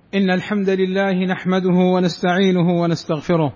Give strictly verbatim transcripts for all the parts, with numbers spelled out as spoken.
إن الحمد لله نحمده ونستعينه ونستغفره،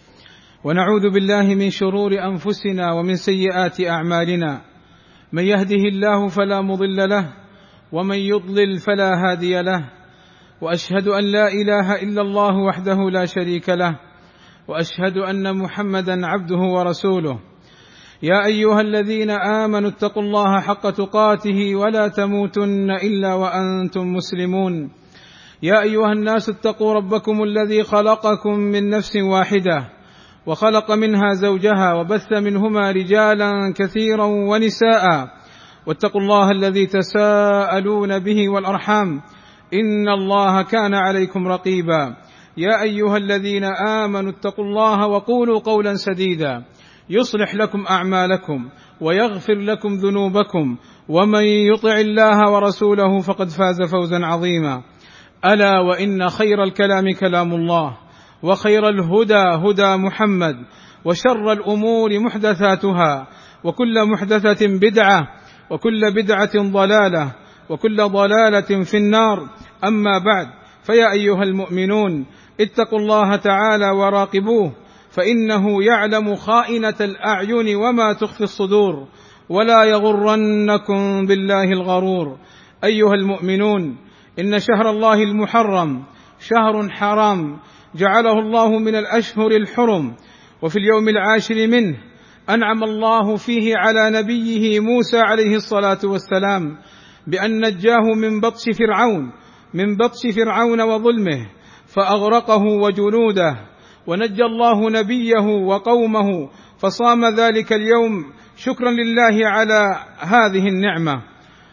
ونعوذ بالله من شرور أنفسنا ومن سيئات أعمالنا. من يهده الله فلا مضل له، ومن يضلل فلا هادي له، وأشهد أن لا إله إلا الله وحده لا شريك له، وأشهد أن محمدا عبده ورسوله. يا أيها الذين آمنوا اتقوا الله حق تقاته ولا تموتن إلا وأنتم مسلمون. يا أيها الناس اتقوا ربكم الذي خلقكم من نفس واحدة، وخلق منها زوجها، وبث منهما رجالا كثيرا ونساء، واتقوا الله الذي تساءلون به والأرحام، إن الله كان عليكم رقيبا. يا أيها الذين آمنوا اتقوا الله وقولوا قولا سديدا يصلح لكم أعمالكم ويغفر لكم ذنوبكم، ومن يطع الله ورسوله فقد فاز فوزا عظيما. ألا وإن خير الكلام كلام الله، وخير الهدى هدى محمد، وشر الأمور محدثاتها، وكل محدثة بدعة، وكل بدعة ضلالة، وكل ضلالة في النار. أما بعد، فيا أيها المؤمنون اتقوا الله تعالى وراقبوه، فإنه يعلم خائنة الأعين وما تخفي الصدور، ولا يغرنكم بالله الغرور. أيها المؤمنون، إن شهر الله المحرم شهر حرام جعله الله من الأشهر الحرم، وفي اليوم العاشر منه أنعم الله فيه على نبيه موسى عليه الصلاة والسلام بأن نجاه من بطش فرعون من بطش فرعون وظلمه فأغرقه وجنوده، ونجى الله نبيه وقومه، فصام ذلك اليوم شكرا لله على هذه النعمة.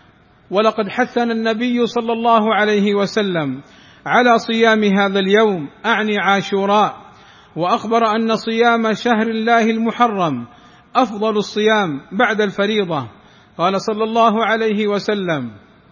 ولقد حثنا النبي صلى الله عليه وسلم على صيام هذا اليوم، أعني عاشوراء، وأخبر أن صيام شهر الله المحرم أفضل الصيام بعد الفريضة. قال صلى الله عليه وسلم: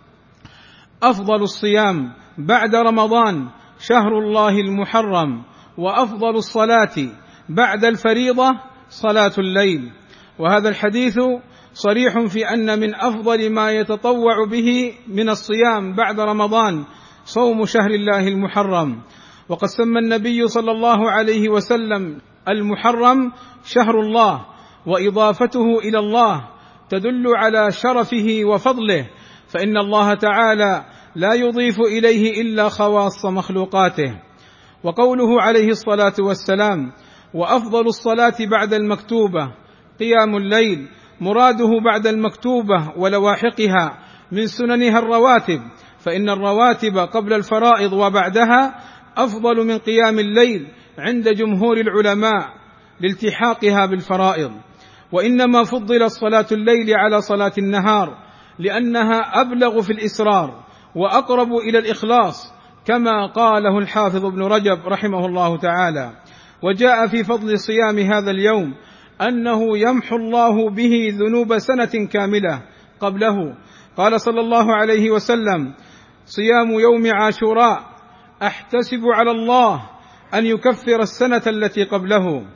أفضل الصيام بعد رمضان شهر الله المحرم، وأفضل الصلاة بعد الفريضة صلاة الليل. وهذا الحديث صريح في أن من أفضل ما يتطوع به من الصيام بعد رمضان صوم شهر الله المحرم. وقد سمى النبي صلى الله عليه وسلم المحرم شهر الله، وإضافته إلى الله تدل على شرفه وفضله، فإن الله تعالى لا يضيف إليه إلا خواص مخلوقاته. وقوله عليه الصلاة والسلام: وأفضل الصلاة بعد المكتوبة قيام الليل، مراده بعد المكتوبة ولواحقها من سننها الرواتب، فإن الرواتب قبل الفرائض وبعدها أفضل من قيام الليل عند جمهور العلماء لالتحاقها بالفرائض. وإنما فضلت صلاة الليل على صلاة النهار لأنها أبلغ في الإسرار وأقرب إلى الإخلاص، كما قاله الحافظ ابن رجب رحمه الله تعالى. وجاء في فضل صيام هذا اليوم أنه يمحو الله به ذنوب سنة كاملة قبله. قال صلى الله عليه وسلم: صيام يوم عاشوراء أحتسب على الله أن يكفر السنة التي قبله.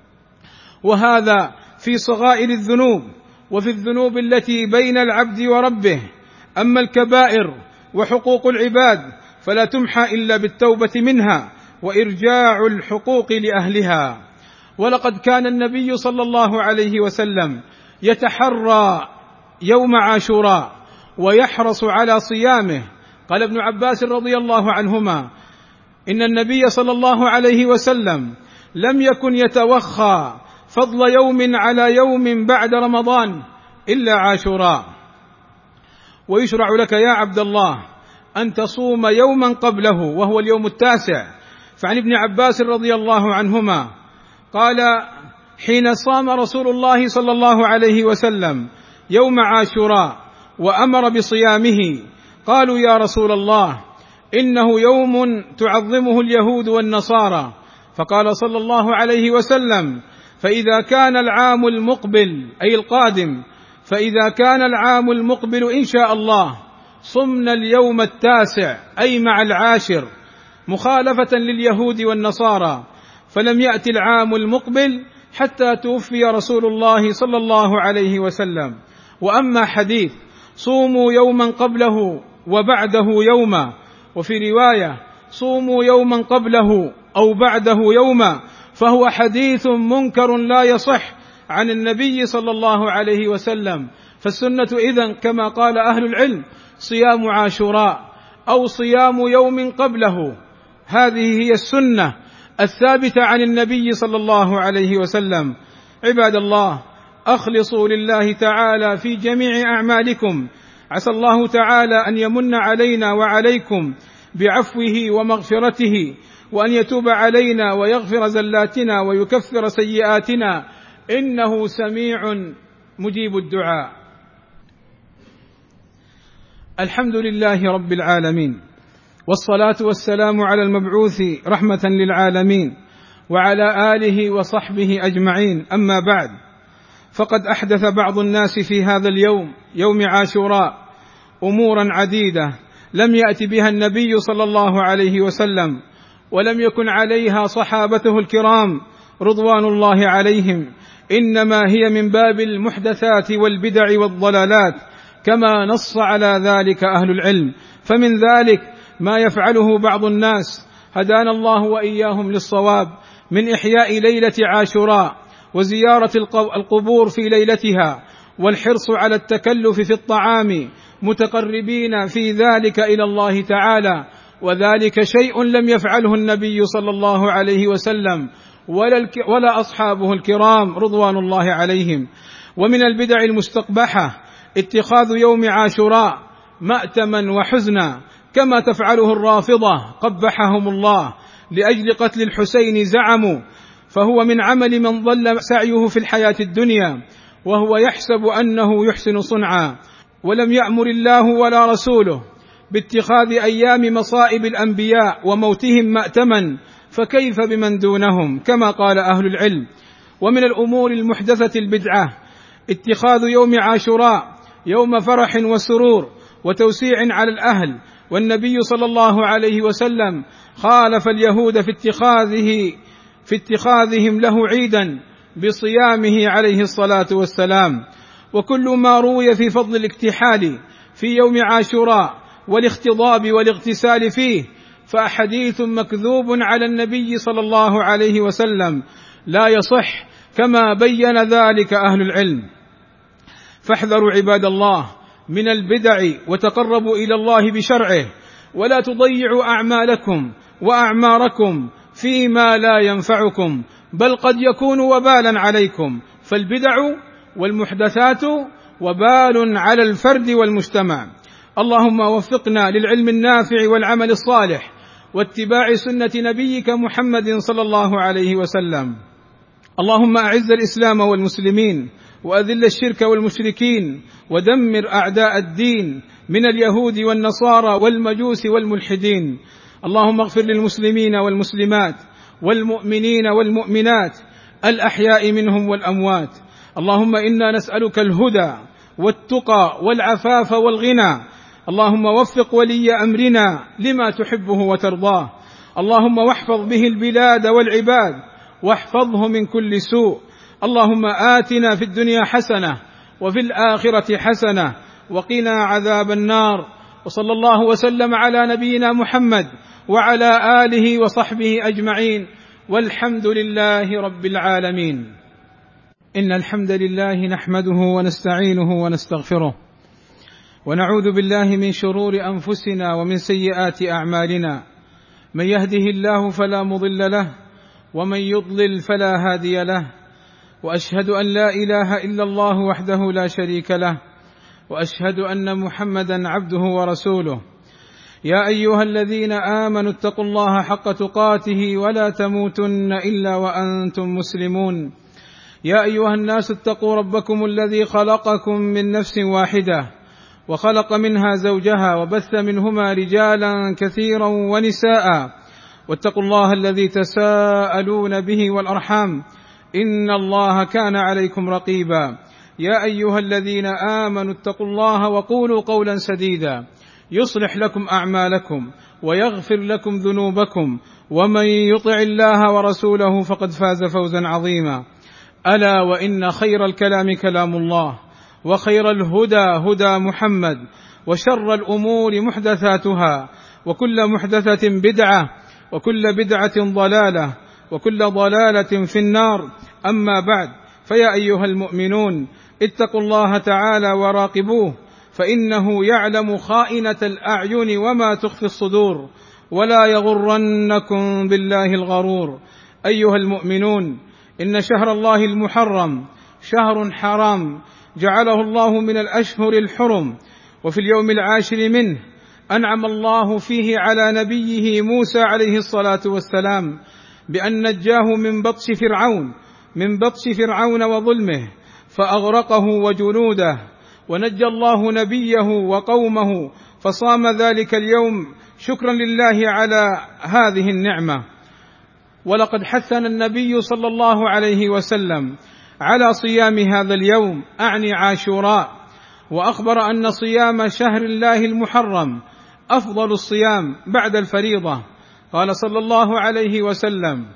وهذا في صغائر الذنوب، وفي الذنوب التي بين العبد وربه. أما الكبائر وحقوق العباد فلا تمحى إلا بالتوبة منها وإرجاع الحقوق لأهلها. ولقد كان النبي صلى الله عليه وسلم يتحرى يوم عاشوراء ويحرص على صيامه. قال ابن عباس رضي الله عنهما: إن النبي صلى الله عليه وسلم لم يكن يتوخى فضل يوم على يوم بعد رمضان إلا عاشوراء. ويشرع لك يا عبد الله أن تصوم يوما قبله وهو اليوم التاسع. فعن ابن عباس رضي الله عنهما قال: حين صام رسول الله صلى الله عليه وسلم يوم عاشوراء وأمر بصيامه قالوا: يا رسول الله، إنه يوم تعظمه اليهود والنصارى. فقال صلى الله عليه وسلم: فإذا كان العام المقبل أي القادم فإذا كان العام المقبل إن شاء الله صمنا اليوم التاسع أي مع العاشر، مخالفة لليهود والنصارى. فلم يأتي العام المقبل حتى توفي رسول الله صلى الله عليه وسلم. وأما حديث صوموا يوما قبله وبعده يوما، وفي رواية صوموا يوما قبله أو بعده يوما، فهو حديث منكر لا يصح عن النبي صلى الله عليه وسلم. فالسنة إذن كما قال أهل العلم صيام عاشوراء أو صيام يوم قبله، هذه هي السنة الثابتة عن النبي صلى الله عليه وسلم. عباد الله، أخلصوا لله تعالى في جميع أعمالكم، عسى الله تعالى أن يمن علينا وعليكم بعفوه ومغفرته، وأن يتوب علينا ويغفر زلاتنا ويكفر سيئاتنا، إنه سميع مجيب الدعاء. الحمد لله رب العالمين، والصلاة والسلام على المبعوث رحمة للعالمين وعلى آله وصحبه أجمعين. أما بعد، فقد أحدث بعض الناس في هذا اليوم يوم عاشوراء أمورا عديدة لم يأت بها النبي صلى الله عليه وسلم، ولم يكن عليها صحابته الكرام رضوان الله عليهم، إنما هي من باب المحدثات والبدع والضلالات، كما نص على ذلك أهل العلم. فمن ذلك ما يفعله بعض الناس هدانا الله وإياهم للصواب من إحياء ليلة عاشوراء وزيارة القبور في ليلتها، والحرص على التكلف في الطعام متقربين في ذلك إلى الله تعالى، وذلك شيء لم يفعله النبي صلى الله عليه وسلم ولا, ولا أصحابه الكرام رضوان الله عليهم. ومن البدع المستقبحة اتخاذ يوم عاشوراء مأتما وحزنا، كما تفعله الرافضة قبحهم الله لأجل قتل الحسين زعموا، فهو من عمل من ضل سعيه في الحياة الدنيا وهو يحسب أنه يحسن صنعا، ولم يأمر الله ولا رسوله باتخاذ أيام مصائب الأنبياء وموتهم مأتما، فكيف بمن دونهم، كما قال أهل العلم. ومن الأمور المحدثة البدعة اتخاذ يوم عاشوراء يوم فرح وسرور وتوسيع على الأهل، والنبي صلى الله عليه وسلم خالف اليهود في اتخاذه في اتخاذهم له عيدا بصيامه عليه الصلاة والسلام. وكل ما روي في فضل الاكتحال في يوم عاشوراء والاختضاب والاغتسال فيه فأحاديث مكذوب على النبي صلى الله عليه وسلم لا يصح، كما بين ذلك أهل العلم. فاحذروا عباد الله من البدع وتقربوا إلى الله بشرعه، ولا تضيعوا أعمالكم وأعماركم فيما لا ينفعكم، بل قد يكون وبالا عليكم. فالبدع والمحدثات وبال على الفرد والمجتمع. اللهم وفقنا للعلم النافع والعمل الصالح واتباع سنة نبيك محمد صلى الله عليه وسلم. اللهم أعز الإسلام والمسلمين، وأذل الشرك والمشركين، ودمر أعداء الدين من اليهود والنصارى والمجوس والملحدين. اللهم اغفر للمسلمين والمسلمات والمؤمنين والمؤمنات الأحياء منهم والأموات. اللهم إنا نسألك الهدى والتقى والعفاف والغنى. اللهم وفق ولي أمرنا لما تحبه وترضاه. اللهم واحفظ به البلاد والعباد، واحفظه من كل سوء. اللهم آتنا في الدنيا حسنة وفي الآخرة حسنة وقنا عذاب النار. وصلى الله وسلم على نبينا محمد وعلى آله وصحبه أجمعين، والحمد لله رب العالمين. إن الحمد لله نحمده ونستعينه ونستغفره، ونعوذ بالله من شرور أنفسنا ومن سيئات أعمالنا، من يهده الله فلا مضل له، ومن يضلل فلا هادي له، وأشهد أن لا إله إلا الله وحده لا شريك له، وأشهد أن محمدا عبده ورسوله. يا أيها الذين آمنوا اتقوا الله حق تقاته ولا تموتن إلا وأنتم مسلمون. يا أيها الناس اتقوا ربكم الذي خلقكم من نفس واحدة، وخلق منها زوجها، وبث منهما رجالا كثيرا ونساء، واتقوا الله الذي تساءلون به والأرحام، إن الله كان عليكم رقيبا. يا أيها الذين آمنوا اتقوا الله وقولوا قولا سديدا يصلح لكم أعمالكم ويغفر لكم ذنوبكم، ومن يطع الله ورسوله فقد فاز فوزا عظيما. ألا وإن خير الكلام كلام الله، وخير الهدى هدى محمد، وشر الأمور محدثاتها، وكل محدثة بدعة، وكل بدعة ضلالة، وكل ضلالة في النار. أما بعد، فيا أيها المؤمنون اتقوا الله تعالى وراقبوه، فإنه يعلم خائنة الأعين وما تخفي الصدور، ولا يغرنكم بالله الغرور. أيها المؤمنون، إن شهر الله المحرم شهر حرام جعله الله من الأشهر الحرم، وفي اليوم العاشر منه أنعم الله فيه على نبيه موسى عليه الصلاة والسلام بأن نجاه من بطش فرعون من بطش فرعون وظلمه فأغرقه وجنوده، ونجى الله نبيه وقومه، فصام ذلك اليوم شكرا لله على هذه النعمة. ولقد حثنا النبي صلى الله عليه وسلم على صيام هذا اليوم، أعني عاشوراء، وأخبر أن صيام شهر الله المحرم أفضل الصيام بعد الفريضة. قال صلى الله عليه وسلم: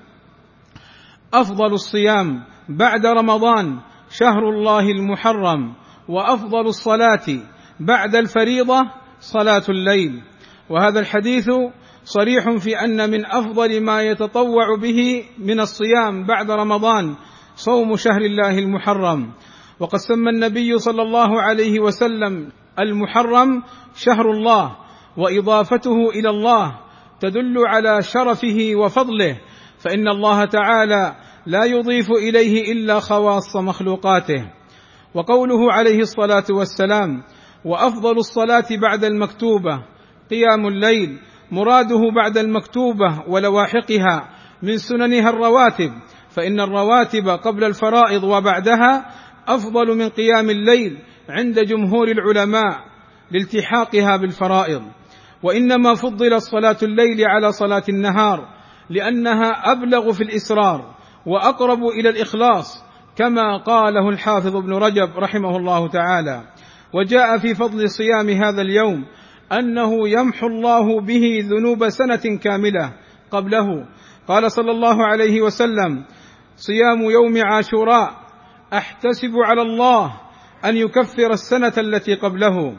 أفضل الصيام بعد رمضان شهر الله المحرم، وأفضل الصلاة بعد الفريضة صلاة الليل. وهذا الحديث صريح في أن من أفضل ما يتطوع به من الصيام بعد رمضان صوم شهر الله المحرم. وقد سمى النبي صلى الله عليه وسلم المحرم شهر الله، وإضافته إلى الله تدل على شرفه وفضله، فإن الله تعالى لا يضيف إليه إلا خواص مخلوقاته. وقوله عليه الصلاة والسلام: وأفضل الصلاة بعد المكتوبة قيام الليل، مراده بعد المكتوبة ولواحقها من سننها الرواتب، فإن الرواتب قبل الفرائض وبعدها أفضل من قيام الليل عند جمهور العلماء لالتحاقها بالفرائض. وإنما فضل صلاة الليل على صلاة النهار لأنها أبلغ في الإسرار وأقرب إلى الإخلاص، كما قاله الحافظ ابن رجب رحمه الله تعالى. وجاء في فضل صيام هذا اليوم أنه يمحو الله به ذنوب سنة كاملة قبله. قال صلى الله عليه وسلم: صيام يوم عاشوراء أحتسب على الله أن يكفر السنة التي قبله.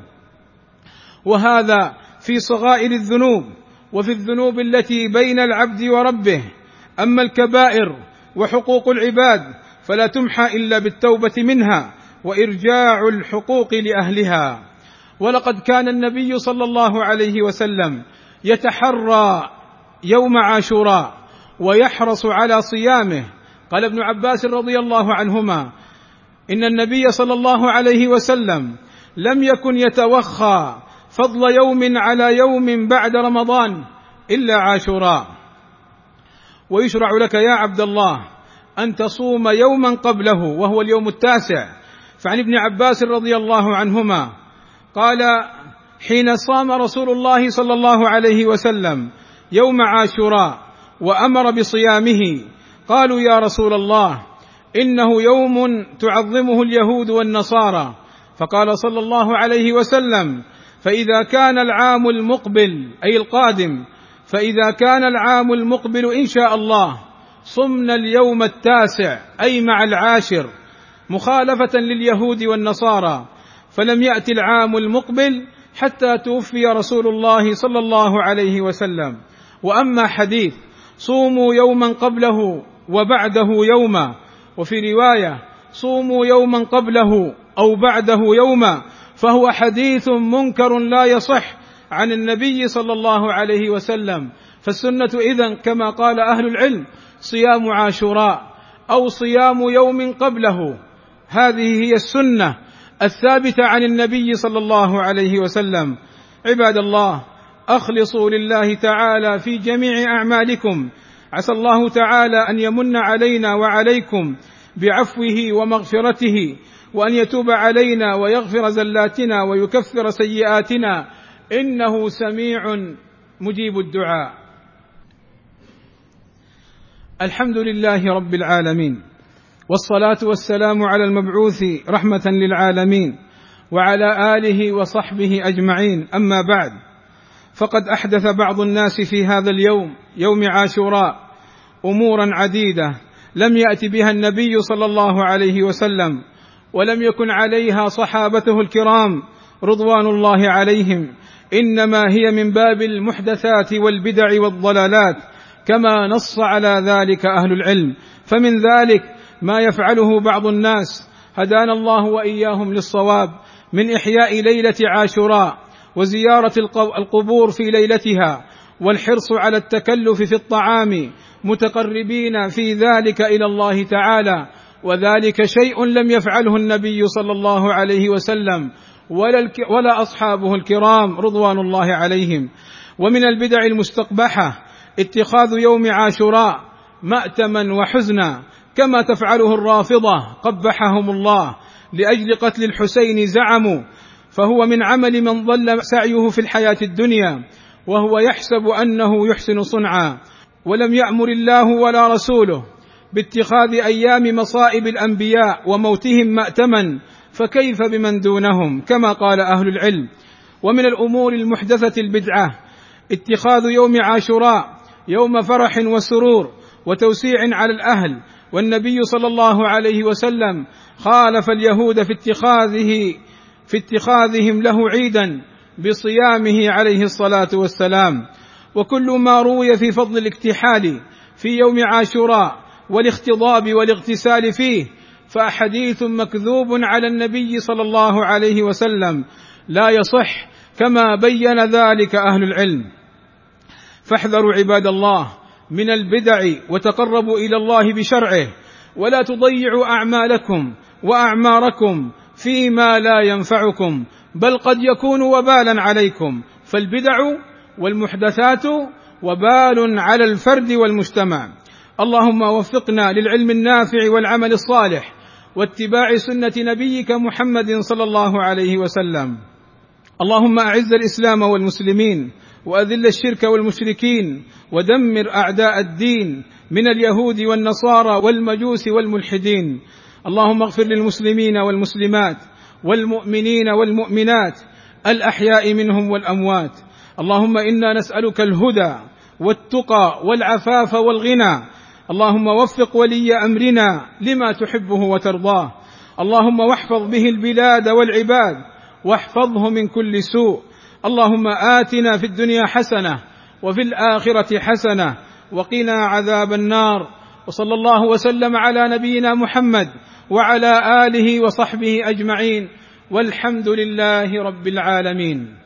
وهذا في صغائر الذنوب، وفي الذنوب التي بين العبد وربه. أما الكبائر وحقوق العباد فلا تمحى إلا بالتوبة منها وإرجاع الحقوق لأهلها. ولقد كان النبي صلى الله عليه وسلم يتحرى يوم عاشوراء ويحرص على صيامه. قال ابن عباس رضي الله عنهما: إن النبي صلى الله عليه وسلم لم يكن يتوخى فضل يوم على يوم بعد رمضان إلا عاشوراء. ويشرع لك يا عبد الله أن تصوم يوما قبله وهو اليوم التاسع. فعن ابن عباس رضي الله عنهما قال: حين صام رسول الله صلى الله عليه وسلم يوم عاشوراء وأمر بصيامه قالوا: يا رسول الله، إنه يوم تعظمه اليهود والنصارى. فقال صلى الله عليه وسلم: فإذا كان العام المقبل أي القادم فإذا كان العام المقبل إن شاء الله صمنا اليوم التاسع أي مع العاشر، مخالفة لليهود والنصارى. فلم يأتي العام المقبل حتى توفي رسول الله صلى الله عليه وسلم. وأما حديث صوموا يوما قبله وبعده يوما، وفي رواية صوموا يوما قبله أو بعده يوما، فهو حديث منكر لا يصح عن النبي صلى الله عليه وسلم. فالسنة إذن كما قال أهل العلم صيام عاشوراء أو صيام يوم قبله، هذه هي السنة الثابتة عن النبي صلى الله عليه وسلم. عباد الله، أخلصوا لله تعالى في جميع أعمالكم، عسى الله تعالى أن يمن علينا وعليكم بعفوه ومغفرته، وأن يتوب علينا ويغفر زلاتنا ويكفر سيئاتنا، إنه سميع مجيب الدعاء. الحمد لله رب العالمين، والصلاة والسلام على المبعوث رحمة للعالمين وعلى آله وصحبه أجمعين. أما بعد، فقد أحدث بعض الناس في هذا اليوم يوم عاشوراء أمورا عديدة لم يأت بها النبي صلى الله عليه وسلم، ولم يكن عليها صحابته الكرام رضوان الله عليهم، إنما هي من باب المحدثات والبدع والضلالات، كما نص على ذلك أهل العلم. فمن ذلك ما يفعله بعض الناس هدانا الله وإياهم للصواب من إحياء ليلة عاشوراء وزيارة القبور في ليلتها والحرص على التكلف في الطعام متقربين في ذلك إلى الله تعالى، وذلك شيء لم يفعله النبي صلى الله عليه وسلم ولا أصحابه الكرام رضوان الله عليهم. ومن البدع المستقبحة اتخاذ يوم عاشوراء مأتما وحزنا كما تفعله الرافضة قبحهم الله لأجل قتل الحسين زعموا، فهو من عمل من ضل سعيه في الحياة الدنيا وهو يحسب أنه يحسن صنعا، ولم يأمر الله ولا رسوله باتخاذ أيام مصائب الأنبياء وموتهم مأتما، فكيف بمن دونهم كما قال أهل العلم. ومن الأمور المحدثة البدعة اتخاذ يوم عاشوراء يوم فرح وسرور وتوسيع على الأهل، والنبي صلى الله عليه وسلم خالف اليهود في اتخاذه في اتخاذهم له عيدا بصيامه عليه الصلاة والسلام. وكل ما روي في فضل الاكتحال في يوم عاشوراء والاختضاب والاغتسال فيه فأحاديث مكذوب على النبي صلى الله عليه وسلم لا يصح، كما بين ذلك أهل العلم. فاحذروا عباد الله من البدع وتقربوا إلى الله بشرعه، ولا تضيعوا أعمالكم وأعماركم فيما لا ينفعكم، بل قد يكون وبالا عليكم، فالبدع والمحدثات وبال على الفرد والمجتمع. اللهم وفقنا للعلم النافع والعمل الصالح واتباع سنة نبيك محمد صلى الله عليه وسلم. اللهم أعز الإسلام والمسلمين وأذل الشرك والمشركين ودمر أعداء الدين من اليهود والنصارى والمجوس والملحدين. اللهم اغفر للمسلمين والمسلمات والمؤمنين والمؤمنات الأحياء منهم والأموات. اللهم إنا نسألك الهدى والتقى والعفاف والغنى. اللهم وفق ولي أمرنا لما تحبه وترضاه. اللهم واحفظ به البلاد والعباد واحفظه من كل سوء. اللهم آتنا في الدنيا حسنة وفي الآخرة حسنة وقنا عذاب النار. وصلى الله وسلم على نبينا محمد وعلى آله وصحبه أجمعين، والحمد لله رب العالمين.